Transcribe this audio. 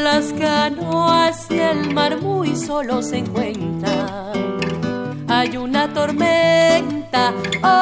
las canoas y el mar muy solo se encuentra. Hay una tormenta,